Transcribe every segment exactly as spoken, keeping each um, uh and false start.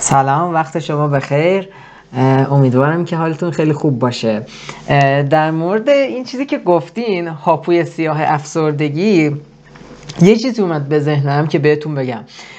سلام، وقت شما بخیر. امیدوارم که حالتون خیلی خوب باشه. در مورد این چیزی که گفتین، هاپوی سیاه افسردگی، یه چیزی اومد به ذهنم که بهتون بگم.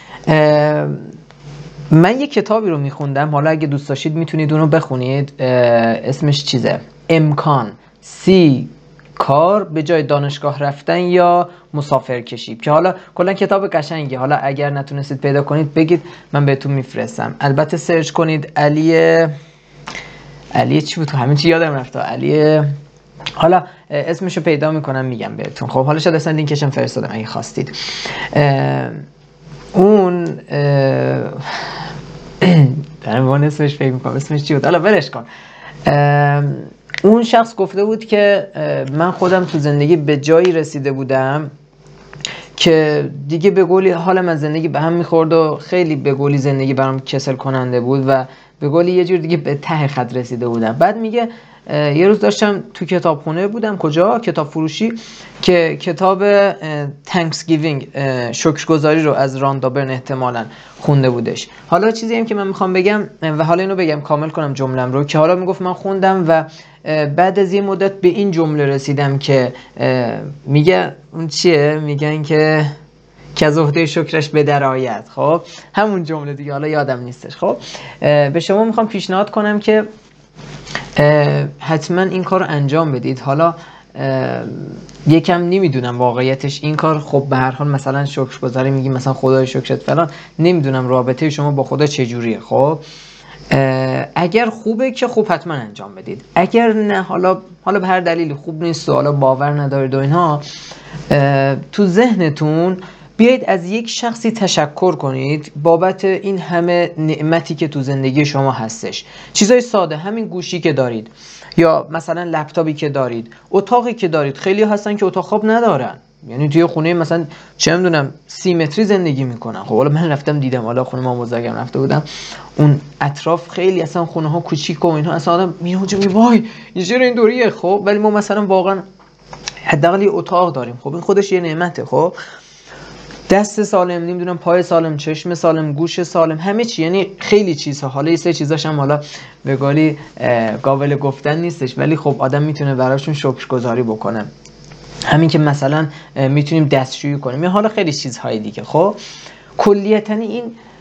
من یه کتابی رو میخوندم، حالا اگه دوست داشتید میتونید اونو بخونید. اسمش چیزه، امکان سی کار به جای دانشگاه رفتن یا مسافر کشی، که حالا کلا کتاب قشنگه. حالا اگر نتونستید پیدا کنید بگید، من بهتون میفرستم. البته سرچ کنید علی علی چی بود، همین چی یادم رفت، علی، حالا اسمشو پیدا میکنم میگم بهتون. خب حالا شاید اصلا لینکشم فرستادم اگه خواستید. اون دارم اون اسمش فکر میکنم، اسمش چی بود، حالا ولش کن. اون شخص گفته بود که من خودم تو زندگی به جایی رسیده بودم که دیگه به قولی حالم از زندگی به هم میخورد و خیلی به قولی زندگی برام کسل کننده بود و به قولی یه جور دیگه به ته خط رسیده بودم. بعد میگه یه روز داشتم تو کتابخونه بودم، کجا؟ کتاب فروشی، که کتاب تانکسگیوینگ، شکرگزاری رو از راندابرن احتمالاً خونده بودش. حالا چیزی هم که من میخوام بگم و حالا اینو بگم کامل کنم جملم رو، که حالا میگفت من خوندم و بعد از یه مدت به این جمله رسیدم که میگه اون چیه؟ میگن که که از عهده شکرش به درآید. خب همون جمله دیگه، حالا یادم نیستش. خب به شما میخوام پیشنهاد کنم که حتما این کار رو انجام بدید. حالا یکم نمیدونم واقعیتش این کار، خب به هر حال مثلا شکرگزاری میگی، مثلا خدای شکرت فلان، نمیدونم رابطه شما با خدا چجوریه. خب اگر خوبه که خوب حتما انجام بدید، اگر نه، حالا حالا به هر دلیلی خوب نیست و حالا باور ندارید و اینها، تو ذهنتون بیایید از یک شخصی تشکر کنید بابت این همه نعمتی که تو زندگی شما هستش. چیزای ساده، همین گوشی که دارید، یا مثلا لپتاپی که دارید، اتاقی که دارید. خیلی هستن که اتاق خواب ندارن، یعنی توی خونه مثلا چه میدونم سی متری زندگی میکنن. خب حالا من رفتم دیدم، حالا خونه ما بزرگم رفته بودم، اون اطراف خیلی اصلا خونه ها کوچیک و اینها، اصلا آدم میاد اونجا میگه وای این چرا اینطوریه. خب ولی ما مثلا واقعا حداقل یه اتاق داریم. خب این خودش یه نعمته. خب دست سالم، نمیدونم پای سالم، چشم سالم، گوش سالم، همه چی، یعنی خیلی چیزها. حالا یه سری چیزاش هم حالا به قولی قابل گفتن نیستش، ولی خب آدم میتونه براشون شکرگزاری بکنه. همین که مثلا میتونیم دستشویی کنیم، یا حالا خیلی چیزهای دیگه. خب کلیتاً این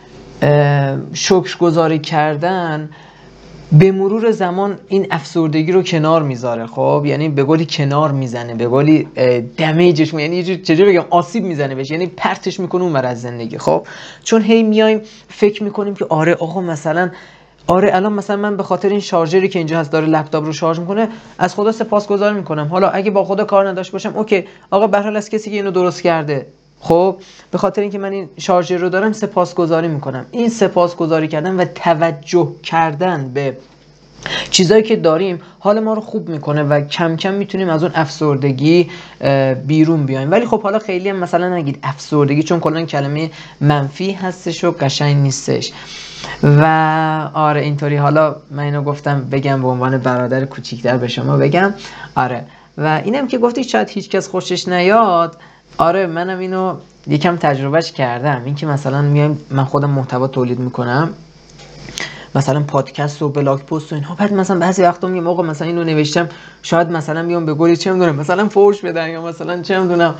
شکرگزاری کردن به مرور زمان این افسردگی رو کنار میذاره. خب یعنی به قولی کنار میزنه، به قولی دمیجش، یعنی چجوری بگم، آسیب میزنه بهش، یعنی پرتش میکنه اونور از زندگی. خب چون هی میایم فکر میکنیم که آره آقا مثلا آره الان مثلا من به خاطر این شارژری که اینجا هست داره لپتاپ رو شارژ میکنه، از خدا سپاسگزار میکنم. حالا اگه با خدا کار نداشت باشم، اوکی آقا به هر حال از کسی که اینو درست کرده، خب به خاطر اینکه من این شارژر رو دارم سپاسگزاری میکنم. این سپاسگزاری کردن و توجه کردن به چیزایی که داریم حال ما رو خوب میکنه و کم کم میتونیم از اون افسردگی بیرون بیایم. ولی خب حالا خیلی هم مثلا نگید افسردگی، چون کلا کلمه منفی هستش و قشنگ نیستش. و آره اینطوری، حالا من اینو گفتم بگم به عنوان برادر کوچیک‌تر به شما بگم. آره و اینم که گفتی شاید هیچ کس خوشش نیاد، آره منم اینو یکم تجربهش کردم. این که مثلا میایم، من خودم محتوا تولید میکنم، مثلا پادکست و بلاگ پست و اینها، بعد مثلا بعضی وقتا میگم آقا مثلا اینو نوشتم، شاید مثلا بیام به قولی چه میدونم مثلا فوش بدن، یا مثلا چه میدونم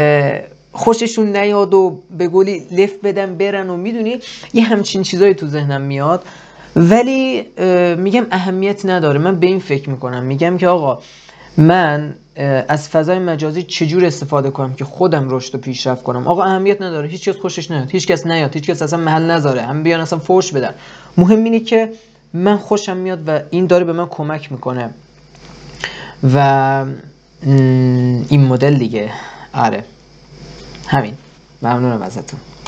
خوششون نیاد و به قولی لفت بدن برن، و میدونی یه همچین چیزایی تو ذهنم میاد. ولی میگم اهمیت نداره. من به این فکر میکنم، میگم که آقا من از فضای مجازی چجور استفاده کنم که خودم رشد و پیشرفت کنم. آقا اهمیت نداره، هیچ کس خوشش نیاد، هیچ کس نیاد، هیچ کس اصلا محل نذاره، هم بیان اصلا فوش بدن. مهم اینه که من خوشم میاد و این داره به من کمک میکنه و این مدل دیگه. آره همین. ممنونم ازتون.